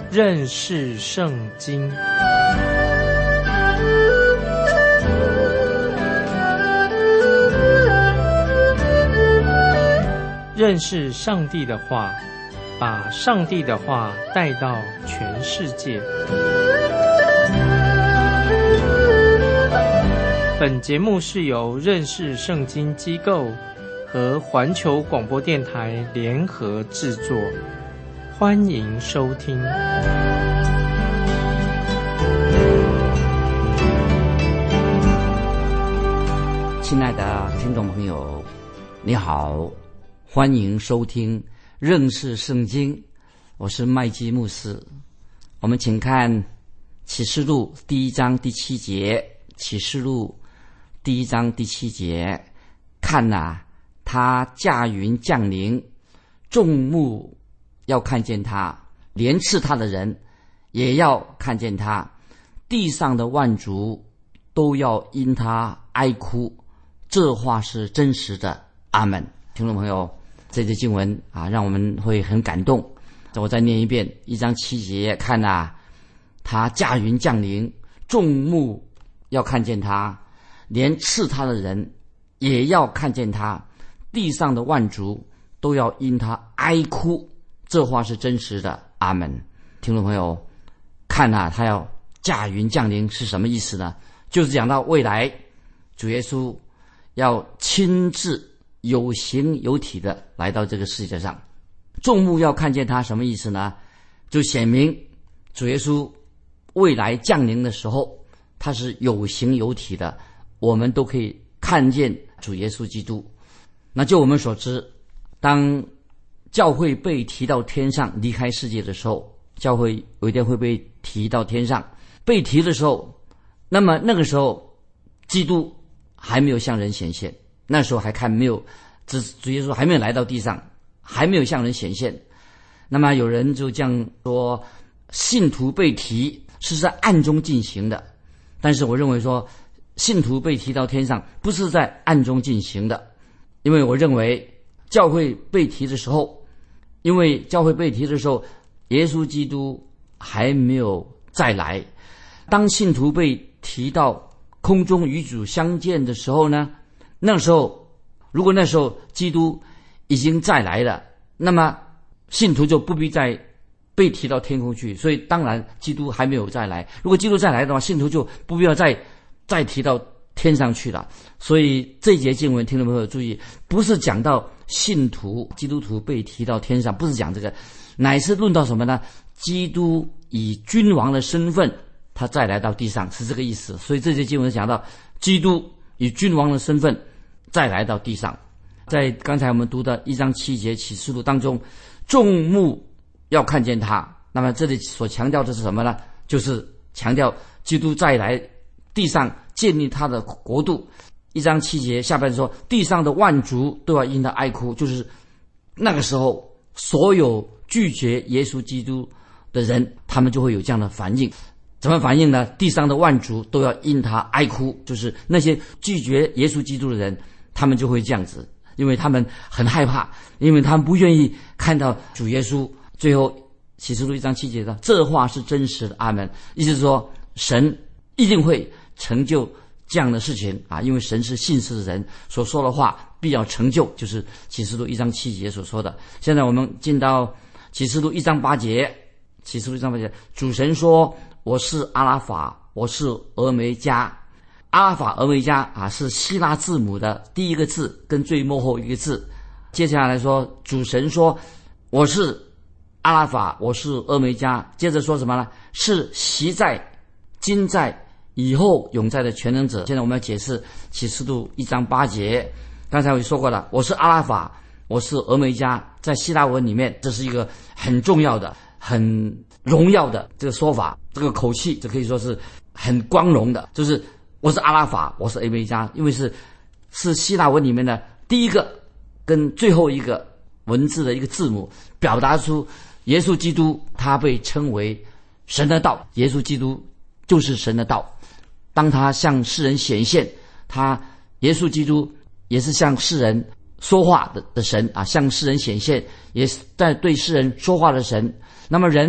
认识圣经。认识上帝的话，把上帝的话带到全世界。本节目是由认识圣经机构和环球广播电台联合制作，欢迎收听。 亲爱的听众朋友，你好，欢迎收听认识圣经，我是麦基牧师。我们请看启示录第1章第7节，启示录第1章第7节，看啊，他驾云降临，众目要看见他，连刺他的人也要看见他，地上的万族都要因他哀哭。这话是真实的，阿们。听众朋友，这节经文让我们会很感动。我再念一遍，1章7节，看啊，他驾云降临，众目要看见他，连刺他的人也要看见他，地上的万族都要因他哀哭。这话是真实的，阿们。听众朋友，看啊，他要驾云降临是什么意思呢？就是讲到未来主耶稣要亲自有形有体的来到这个世界上，众目要看见他，什么意思呢？就显明主耶稣未来降临的时候，他是有形有体的，我们都可以看见主耶稣基督。那就我们所知，当教会被提到天上离开世界的时候，教会有一天会被提到天上，被提的时候，那么那个时候基督还没有向人显现，那时候还看没有，主耶稣还没有来到地上，还没有向人显现。那么有人就这样说，信徒被提是在暗中进行的，但是我认为说信徒被提到天上不是在暗中进行的，因为我认为教会被提的时候，耶稣基督还没有再来。当信徒被提到空中与主相见的时候呢，那时候如果那时候基督已经再来了，那么信徒就不必再被提到天空去，所以当然基督还没有再来。如果基督再来的话，信徒就不必要再提到天上去了。所以这节经文听众朋友注意，不是讲到信徒基督徒被提到天上，不是讲这个，乃是论到什么呢？基督以君王的身份他再来到地上，是这个意思。所以这节经文讲到基督以君王的身份再来到地上。在刚才我们读的1章7节启示录当中，众目要看见他，那么这里所强调的是什么呢？就是强调基督再来地上建立他的国度。1章7节下半说，地上的万族都要因他哀哭，就是那个时候所有拒绝耶稣基督的人，他们就会有这样的反应。怎么反应呢？地上的万族都要因他哀哭，就是那些拒绝耶稣基督的人，他们就会这样子，因为他们很害怕，因为他们不愿意看到主耶稣。最后启示录1章7节的这话是真实的，阿们。意思是说神一定会成就这样的事情因为神是信实的人，所说的话必要成就，就是启示录1章7节所说的。现在我们进到启示录1章8节，启示录1章8节，主神说，我是阿拉法，我是俄梅加。阿拉法俄梅加是希腊字母的第一个字跟最末后一个字。接下来说主神说，我是阿拉法，我是俄梅加。接着说什么呢？是昔在今在以后永在的全能者。现在我们要解释启示录1章8节。刚才我就说过了，我是阿拉法，我是俄梅加，在希腊文里面这是一个很重要的很荣耀的这个说法，这个口气这可以说是很光荣的，就是我是阿拉法，我是俄梅加，因为是希腊文里面的第一个跟最后一个文字的一个字母，表达出耶稣基督他被称为神的道，耶稣基督就是神的道。当他向世人显现，耶稣基督也是向世人说话的神向世人显现，也是在对世人说话的神。那么人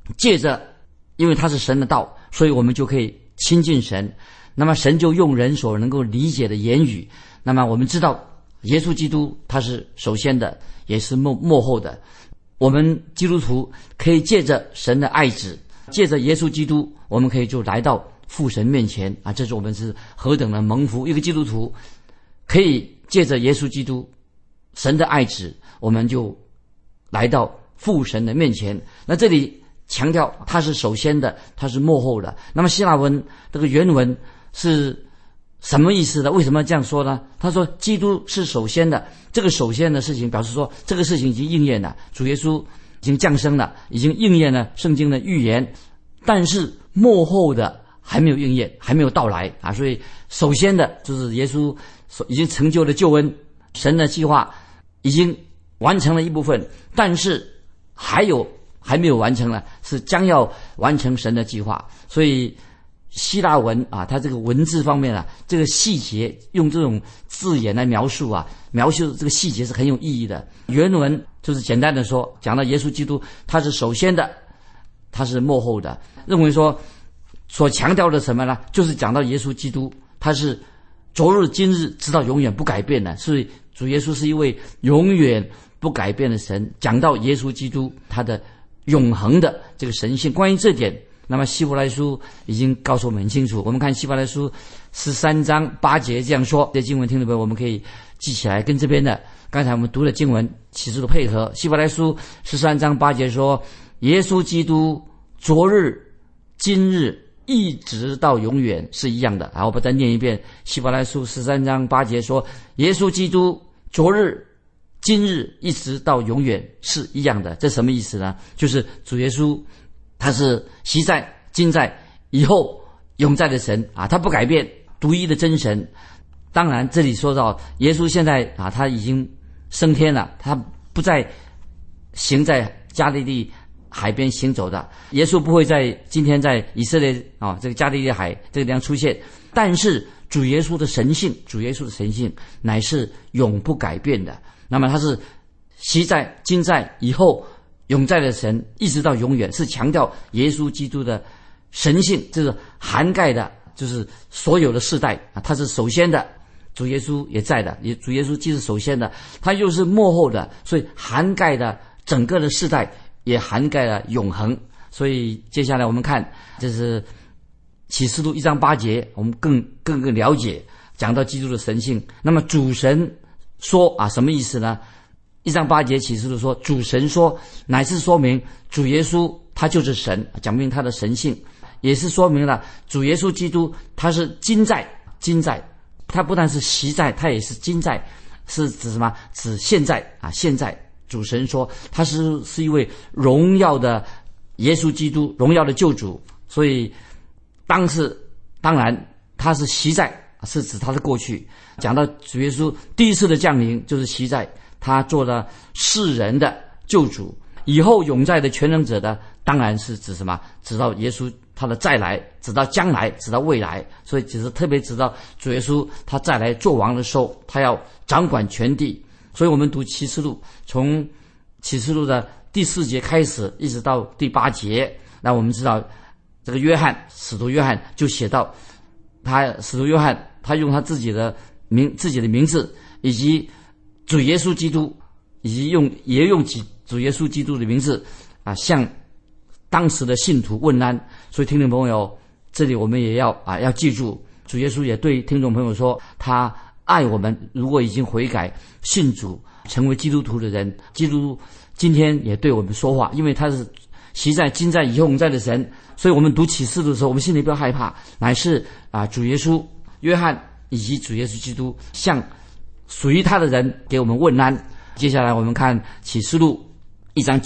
借着，因为他是神的道，所以我们就可以亲近神。那么神就用人所能够理解的言语。那么我们知道耶稣基督他是首先的，也是末后的。我们基督徒可以借着神的爱子，借着耶稣基督，我们可以就来到父神面前啊！这是我们是何等的蒙福！一个基督徒可以借着耶稣基督神的爱子，我们就来到父神的面前。那这里强调他是首先的，他是末后的。那么希腊文这个原文是什么意思呢？为什么这样说呢？他说基督是首先的，这个首先的事情表示说这个事情已经应验了，主耶稣已经降生了，已经应验了圣经的预言，但是末后的还没有应验，还没有到来啊！所以首先的就是耶稣已经成就了救恩，神的计划已经完成了一部分，但是还没有完成了，是将要完成神的计划。所以希腊文啊，它这个文字方面啊，这个细节用这种字眼来描述啊，描述这个细节是很有意义的。原文就是简单的说，讲到耶稣基督他是首先的，他是末后的，认为说所强调的什么呢？就是讲到耶稣基督他是昨日今日直到永远不改变的，所以主耶稣是一位永远不改变的神。讲到耶稣基督他的永恒的这个神性，关于这点，那么希伯来书已经告诉我们很清楚。我们看希伯来书13章8节这样说，这经文听众朋友我们可以记起来，跟这边的刚才我们读的经文启示录配合。希伯来书13章8节说，耶稣基督昨日今日一直到永远是一样的。好，我把它念一遍。希伯来书13章8节说，耶稣基督昨日今日一直到永远是一样的。这什么意思呢？就是主耶稣他是昔在今在以后永在的神啊，他不改变，独一的真神。当然这里说到耶稣现在啊，他已经升天了，他不再行在加利利海边行走的。耶稣不会在今天在以色列啊这个加利利海这个地方出现，但是主耶稣的神性乃是永不改变的。那么他是昔在今在以后永在的神，一直到永远，是强调耶稣基督的神性，这是涵盖的就是所有的世代啊，他是首先的，主耶稣也在的，主耶稣既是首先的，他又是末后的，所以涵盖的整个的世代，也涵盖了永恒。所以接下来我们看，这是启示录1章8节，我们更了解讲到基督的神性。那么主神说啊，什么意思呢？1章8节启示录说，主神说，乃是说明主耶稣他就是神，讲明他的神性，也是说明了主耶稣基督他是今在，他不但是昔在，他也是今在，是指什么？指现在啊！现在主神说他是一位荣耀的耶稣基督，荣耀的救主。所以当然他是昔在，是指他的过去。讲到主耶稣第一次的降临，就是昔在，他做了世人的救主。以后永在的全能者的，当然是指什么？指到耶稣他的再来，指到将来，指到未来。所以只是特别指到主耶稣他再来做王的时候，他要掌管全地。所以我们读启示录，从启示录的第4节开始，一直到第8节，那我们知道这个使徒约翰就写到，使徒约翰他用他自己的名字，以及主耶稣基督，以及也用主耶稣基督的名字啊，向当时的信徒问安。所以听众朋友，这里我们也要记住，主耶稣也对听众朋友说，他爱我们，如果已经悔改信主成为基督徒的人，基督今天也对我们说话，因为他是昔在今在以后永在的神。所以我们读启示录的时候，我们心里不要害怕，乃是主耶稣约翰以及主耶稣基督向属于他的人给我们问安。接下来我们看启示录1章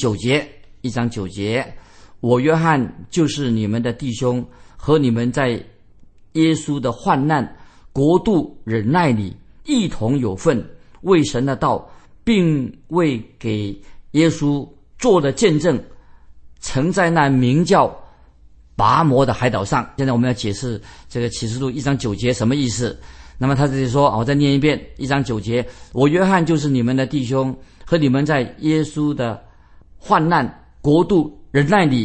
9节，我约翰就是你们的弟兄，和你们在耶稣的患难国度忍耐里一同有份，为神的道并为给耶稣做的见证，曾在那名叫拔摩的海岛上。现在我们要解释这个启示录1章9节什么意思。那么他这里说，我再念一遍1章9节，我约翰就是你们的弟兄，和你们在耶稣的患难国度忍耐里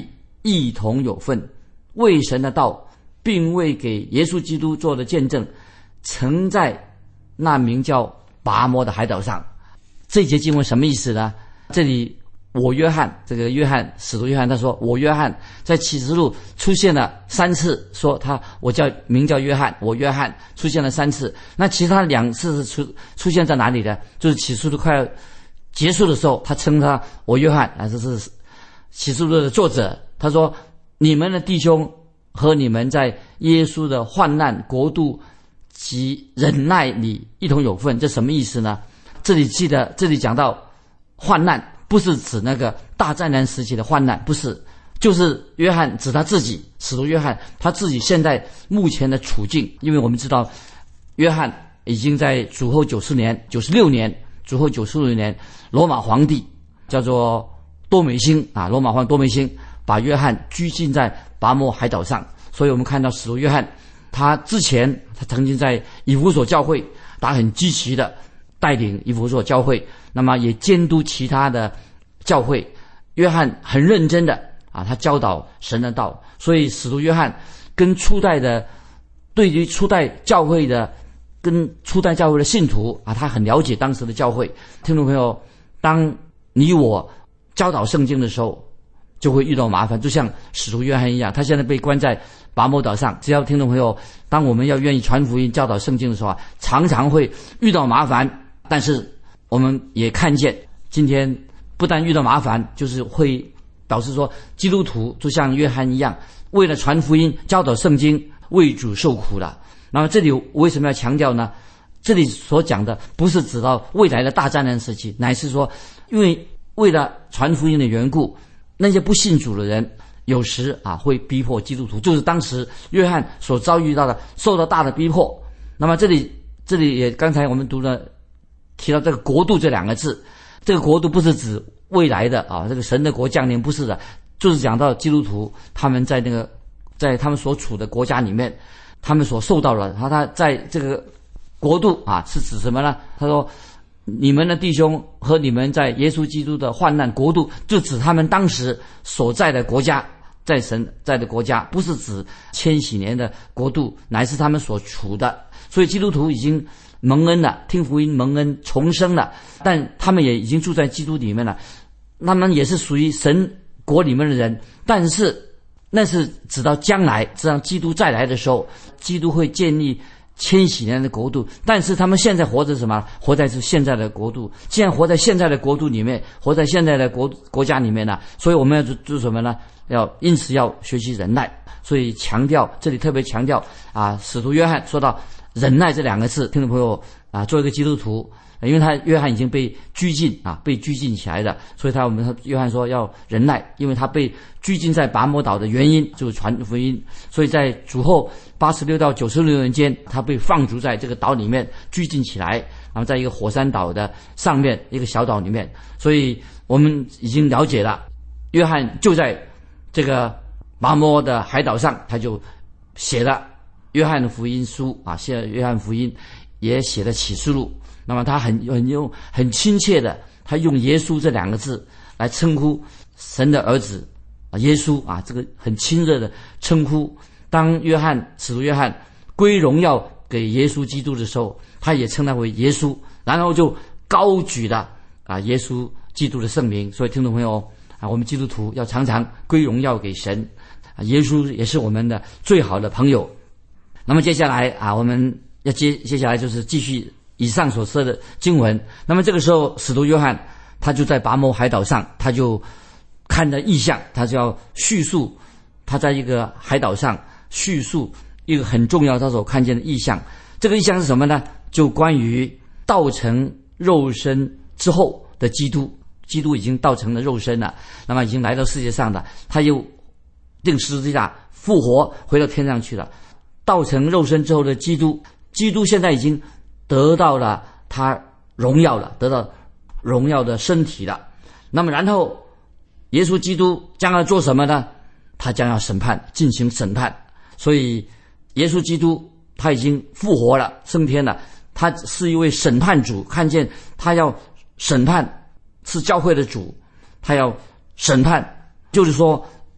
一同有份，为神的道，并为给耶稣基督做的见证，曾在那名叫拔摩的海岛上。这节经文什么意思呢？这里我约翰，这个约翰使徒约翰他说，我约翰在启示录出现了3次，说我名叫约翰，我约翰出现了3次。那其他2次是出现在哪里呢？就是启示录快要结束的时候，他称他我约翰这是启示录的作者，他说你们的弟兄和你们在耶稣的患难国度及忍耐里一同有份。这什么意思呢？这里讲到患难，不是指那个大灾难时期的患难，不是，就是约翰指他自己，使徒约翰他自己现在目前的处境。因为我们知道约翰已经在主后96年主后96年，罗马皇帝叫做多美辛罗马皇帝多美辛把约翰拘禁在拔摩海岛上。所以我们看到使徒约翰他之前他曾经在以弗所教会很积极的带领以弗所教会，那么也监督其他的教会。约翰很认真的他教导神的道。所以使徒约翰跟对于初代教会的信徒他很了解当时的教会。听众朋友，当你我教导圣经的时候，就会遇到麻烦，就像使徒约翰一样，他现在被关在拔摩岛上。只要听众朋友，当我们要愿意传福音教导圣经的时候常常会遇到麻烦。但是我们也看见，今天不但遇到麻烦，就是会表示说基督徒就像约翰一样，为了传福音教导圣经为主受苦了。那么这里我为什么要强调呢？这里所讲的不是指到未来的大灾难时期，乃是说因为为了传福音的缘故，那些不信主的人有时会逼迫基督徒，就是当时约翰所遭遇到的，受到大的逼迫。那么这里也刚才我们提到这个国度这2个字，这个国度不是指未来的这个神的国降临，不是的，就是讲到基督徒他们在他们所处的国家里面，他们所受到的他在这个国度是指什么呢？他说你们的弟兄和你们在耶稣基督的患难国度，就指他们当时所在的国家，在神在的国家，不是指千禧年的国度，乃是他们所处的。所以基督徒已经蒙恩了，听福音蒙恩重生了，但他们也已经住在基督里面了，他们也是属于神国里面的人。但是那是直到将来，直到基督再来的时候，基督会建立千禧年的国度。但是他们现在活着什么？活在是现在的国度。既然活在现在的国度里面，活在现在的国家里面呢，所以我们要做什么呢？因此要学习忍耐。所以这里特别强调使徒约翰说到忍耐这2个字，听众朋友做一个基督徒，因为约翰已经被拘禁起来的，所以约翰说要忍耐，因为他被拘禁在拔摩岛的原因就是传福音。所以在主后86到96年间，他被放逐在这个岛里面拘禁起来，然后在一个火山岛的上面一个小岛里面。所以我们已经了解了，约翰就在这个拔摩的海岛上，他就写了约翰的福音书写了约翰福音，也写了启示录。那么他很亲切的，他用耶稣这2个字来称呼神的儿子耶稣这个很亲热的称呼。当使徒约翰归荣耀给耶稣基督的时候，他也称他为耶稣，然后就高举了耶稣基督的圣名。所以听众朋友我们基督徒要常常归荣耀给神，耶稣也是我们的最好的朋友。那么接下来我们要接下来就是继续以上所说的经文。那么这个时候使徒约翰他就在拔摩海岛上，他就看着异象，他就要叙述他在一个海岛上叙述一个很重要他所看见的异象。这个异象是什么呢？就关于道成肉身之后的基督已经道成了肉身了，那么已经来到世界上的，他又钉十字架复活回到天上去了。道成肉身之后的基督现在已经得到了他荣耀了，得到荣耀的身体了。那么然后耶稣基督将要做什么呢？他将要进行审判。所以耶稣基督他已经复活了，升天了，他是一位审判主，看见他要审判是教会的主，他要审判，就是说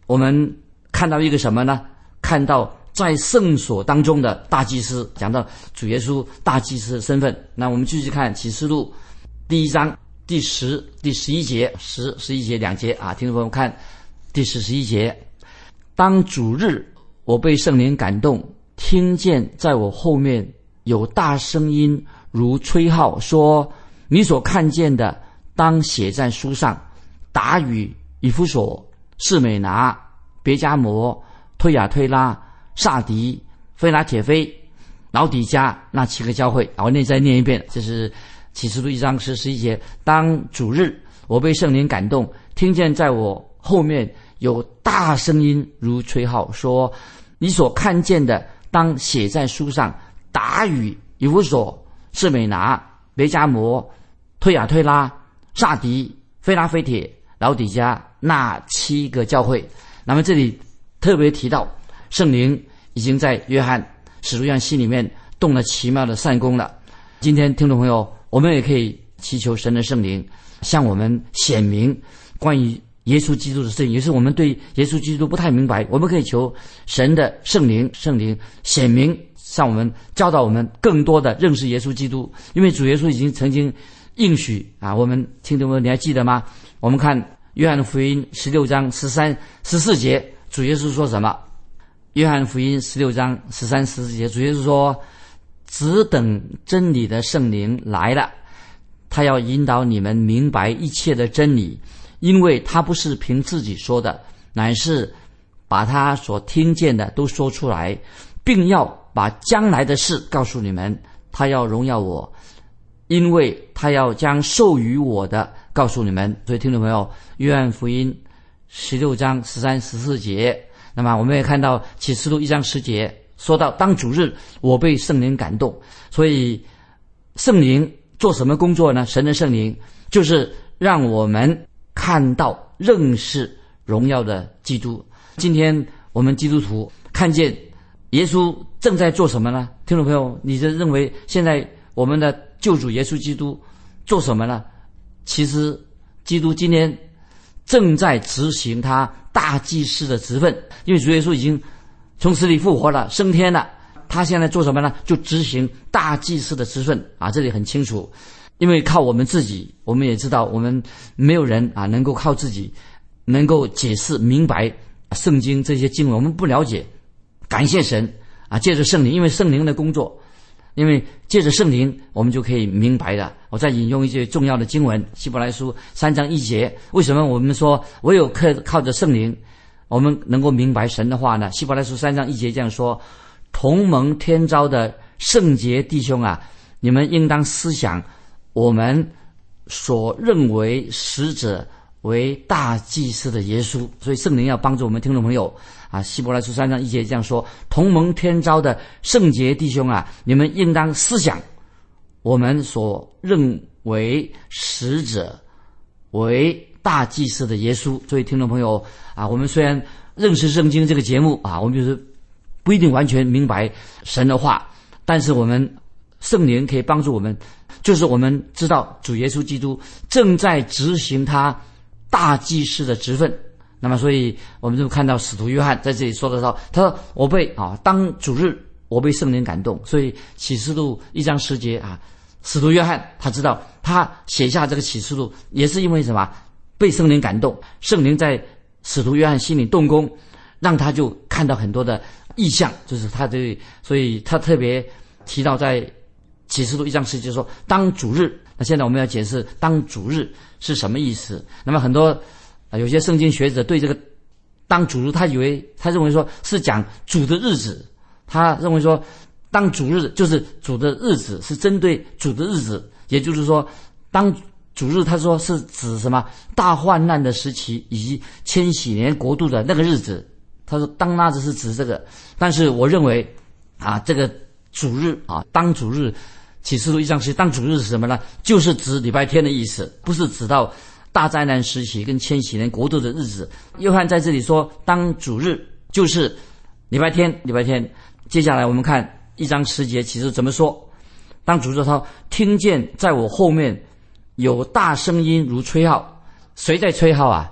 我们看到一个什么呢？看到在圣所当中的大祭司，讲到主耶稣大祭司的身份。那我们继续看启示录第1章第10、第11节，10、11节2节啊，听众朋友看第10、11节。当主日，我被圣灵感动，听见在我后面有大声音如吹号，说：你所看见的当写在书上，打与以弗所、士美拿、别迦摩、推雅推拉、撒狄、非拉铁非、老底嘉那7个教会。我再念一遍，这是启示录1章10、11节。当主日，我被圣灵感动，听见在我后面有大声音如吹号，说：你所看见的当写在书上，打与以弗所、士美拿、别迦摩、推雅推拉、撒狄、非拉非铁、老底嘉那7个教会。那么这里特别提到圣灵已经在使徒约翰心里面动了奇妙的善功了。今天听众朋友，我们也可以祈求神的圣灵向我们显明关于耶稣基督的事情，也是我们对耶稣基督不太明白，我们可以求神的圣灵显明，向我们教导我们更多的认识耶稣基督。因为主耶稣已经曾经应许啊，我们听众朋友你还记得吗？我们看约翰福音16章13、14节，主耶稣说什么？约翰福音16章13、14节，主耶稣说：只等真理的圣灵来了，他要引导你们明白一切的真理，因为他不是凭自己说的，乃是把他所听见的都说出来，并要把将来的事告诉你们。他要荣耀我，因为他要将授予我的告诉你们。所以听众朋友，约翰福音16章13、14节，那么我们也看到启示录1章10节，说到当主日，我被圣灵感动。所以圣灵做什么工作呢？神的圣灵就是让我们看到认识荣耀的基督。今天我们基督徒看见耶稣正在做什么呢？听众朋友，你就认为现在我们的救主耶稣基督做什么呢？其实基督今天正在执行他大祭司的职分，因为主耶稣已经从死里复活了，升天了，他现在做什么呢？就执行大祭司的职分啊，这里很清楚。因为靠我们自己，我们也知道我们没有人啊能够靠自己能够解释明白圣经这些经文，我们不了解。感谢神啊，借着圣灵，因为圣灵的工作，因为借着圣灵我们就可以明白的。我再引用一些重要的经文，希伯来书3章1节。为什么我们说唯有靠着圣灵我们能够明白神的话呢？希伯来书3章1节这样说：同蒙天召的圣洁弟兄啊，你们应当思想我们所认为使者为大祭司的耶稣。所以圣灵要帮助我们听众朋友啊，希伯来书3章1节这样说：同蒙天召的圣洁弟兄啊，你们应当思想我们所认为使者为大祭司的耶稣。所以听众朋友啊，我们虽然认识圣经这个节目啊，我们就是不一定完全明白神的话，但是我们圣灵可以帮助我们，就是我们知道主耶稣基督正在执行他大祭司的职分。那么所以我们就看到使徒约翰在这里说得到，他说我被当主日我被圣灵感动。所以启示录1章10节啊，使徒约翰他知道他写下这个启示录也是因为什么？被圣灵感动，圣灵在使徒约翰心里动工，让他就看到很多的异象，就是他对，所以他特别提到在启示录1章10节说当主日。那现在我们要解释当主日是什么意思。那么很多有些圣经学者对这个当主日，他认为说是讲主的日子，他认为说当主日就是主的日子，是针对主的日子。也就是说当主日他说是指什么？大患难的时期以及千禧年国度的那个日子。他说当那日是指这个。但是我认为啊，这个主日啊，当主日，启示录1章10当主日是什么呢？就是指礼拜天的意思，不是指到大灾难时期跟千禧年国度的日子。约翰在这里说当主日就是礼拜天。接下来我们看1章10节启示怎么说。当主日他听见在我后面有大声音如吹号。谁在吹号啊？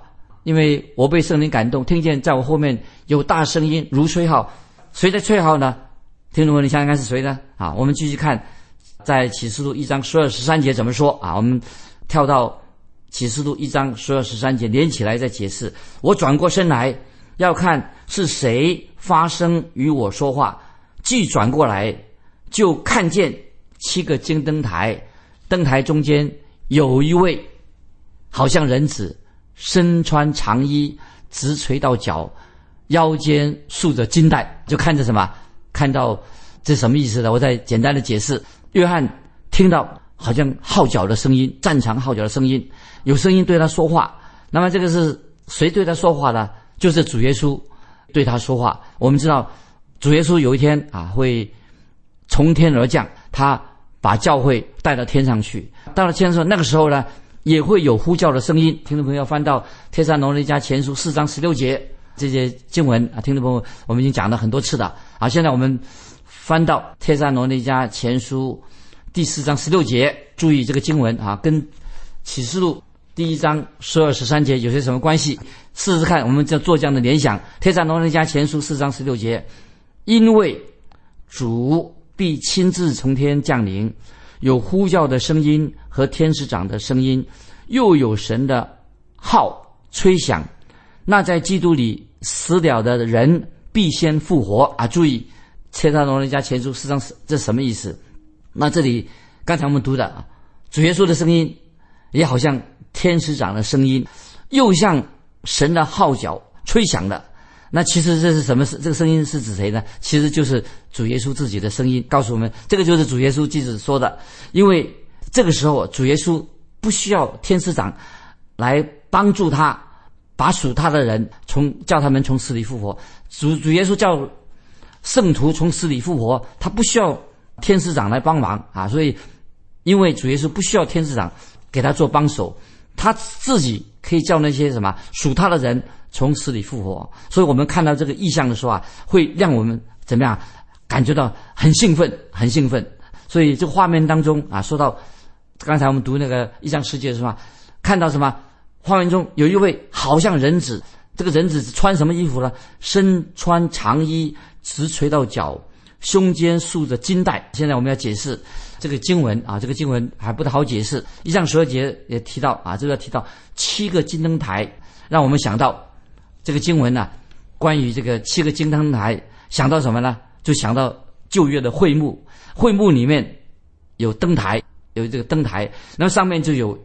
因为我被圣灵感动，听见在我后面有大声音如吹号。谁在吹号呢？听众朋友，你想想看是谁呢？我们继续看在启示录1章12、13节怎么说我们跳到启示录1章12、13节连起来再解释。我转过身来要看是谁发声与我说话，既转过来就看见7个金灯台，灯台中间有一位好像人子，身穿长衣，直垂到脚，腰间束着金带。就看着什么？看到这什么意思呢？我再简单的解释。约翰听到好像号角的声音，战场号角的声音，有声音对他说话。那么这个是谁对他说话呢？就是主耶稣对他说话。我们知道主耶稣有一天会从天而降，他把教会带到天上去。到了天上，那个时候呢也会有呼叫的声音。听众朋友翻到帖撒罗尼迦前书4章16节这些经文听众朋友我们已经讲了很多次了现在我们翻到帖撒罗尼迦前书第4章16节，注意这个经文跟启示录第1章12、13节有些什么关系？试试看，我们就做这样的联想。帖撒罗尼迦前书4章16节，因为主必亲自从天降临，有呼叫的声音和天使长的声音，又有神的号吹响，那在基督里死了的人必先复活注意帖撒罗尼迦前书4章这什么意思？那这里刚才我们读的主耶稣的声音也好像天使长的声音，又像神的号角吹响的。那其实这是什么？这个声音是指谁呢？其实就是主耶稣自己的声音，告诉我们这个就是主耶稣自己所说的。因为这个时候主耶稣不需要天使长来帮助他把属他的人叫他们从死里复活。主耶稣叫圣徒从死里复活，他不需要天使长来帮忙所以因为主耶稣不需要天使长给他做帮手，他自己可以叫那些属他的人从死里复活。所以我们看到这个意象的时候会让我们怎么样感觉到很兴奋，很兴奋。所以这个画面当中说到刚才我们读那个1章10节的时候看到什么？画面中有一位好像人子，这个人子穿什么衣服呢？身穿长衣，直垂到脚，胸间束着金带。现在我们要解释这个经文这个经文还不太好解释。1章12节也提到这个提到7个金灯台，让我们想到这个经文关于这个7个金灯台，想到什么呢？就想到旧约的会幕，会幕里面有灯台，有这个灯台，那么上面就有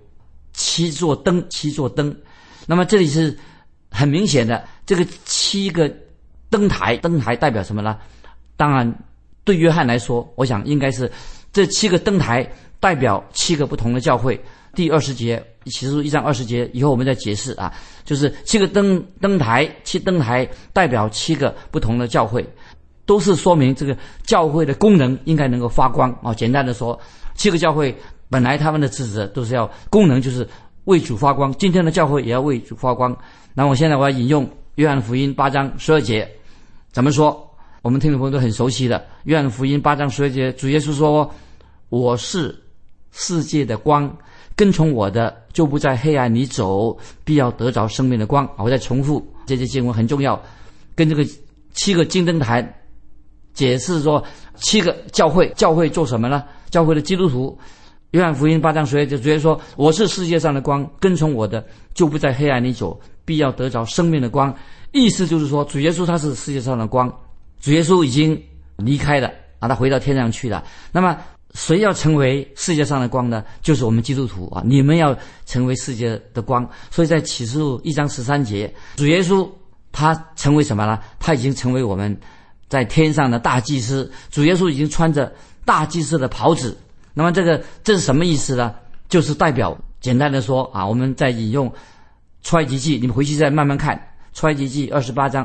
7座灯。那么这里是很明显的，这个7个灯台代表什么呢？当然对约翰来说，我想应该是这7个灯台代表7个不同的教会。第20节，启示录1章20节，以后我们再解释就是7个灯台，7灯台代表7个不同的教会，都是说明这个教会的功能应该能够发光简单的说，7个教会本来他们的职责都是要功能就是为主发光，今天的教会也要为主发光。那我现在我要引用约翰福音8章12节怎么说？我们听众朋友都很熟悉的约翰福音8章12节，主耶稣说，我是世界的光，跟从我的就不在黑暗里走，必要得着生命的光。我再重复这些经文很重要，跟这个7个金灯台解释说7个教会做什么呢？教会的基督徒，约翰福音8章12节，主耶稣说，我是世界上的光，跟从我的就不在黑暗里走，必要得着生命的光。意思就是说主耶稣他是世界上的光，主耶稣已经离开了他回到天上去了。那么谁要成为世界上的光呢？就是我们基督徒你们要成为世界的光。所以在启示录1章13节，主耶稣他成为什么呢？他已经成为我们在天上的大祭司。主耶稣已经穿着大祭司的袍子。那么这是什么意思呢？就是代表，简单的说我们在引用出埃及记，你们回去再慢慢看出埃及记28章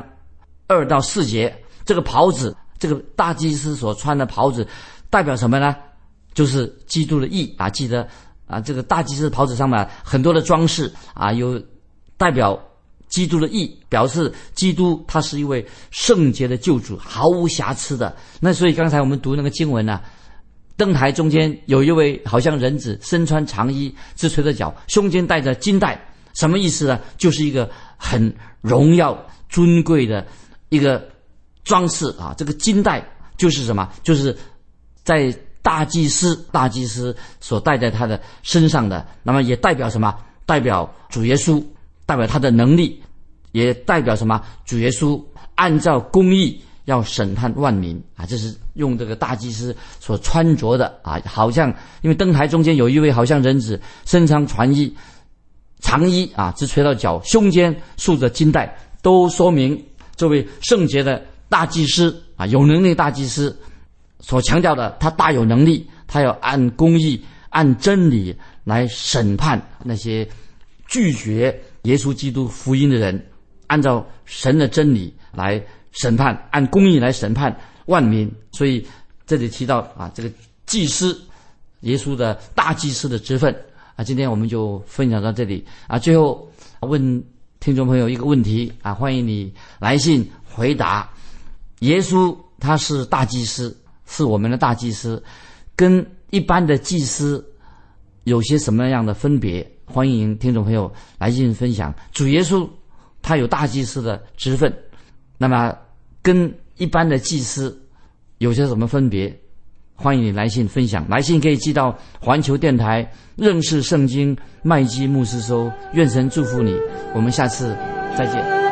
2到4节，这个袍子，这个大祭司所穿的袍子代表什么呢？就是基督的义记得这个大祭司的袍子上面很多的装饰有代表基督的义，表示基督他是一位圣洁的救主，毫无瑕疵的。那所以刚才我们读那个经文灯台中间有一位好像人子，身穿长衣，直垂着脚，胸间带着金带。什么意思呢？就是一个很荣耀尊贵的一个装饰啊。这个金带就是什么？就是在大祭司所戴在他的身上的，那么也代表什么？代表主耶稣，代表他的能力，也代表什么？主耶稣按照公义要审判万民啊！这是用这个大祭司所穿着的啊，好像因为灯台中间有一位好像人子，身穿长衣啊，直垂到脚，胸间束着金带，都说明这位圣洁的大祭司啊，有能力的大祭司所强调的，他大有能力，他要按公义、按真理来审判那些拒绝耶稣基督福音的人，按照神的真理来审判，按公义来审判万民。所以这里提到啊，这个祭司，耶稣的大祭司的职分啊，今天我们就分享到这里啊。最后问听众朋友一个问题啊，欢迎你来信回答：耶稣他是大祭司，是我们的大祭司，跟一般的祭司有些什么样的分别？欢迎听众朋友来信分享。主耶稣他有大祭司的职分，那么跟一般的祭司有些什么分别？欢迎你来信分享。来信可以寄到环球电台认识圣经麦基牧师收。愿神祝福你，我们下次再见。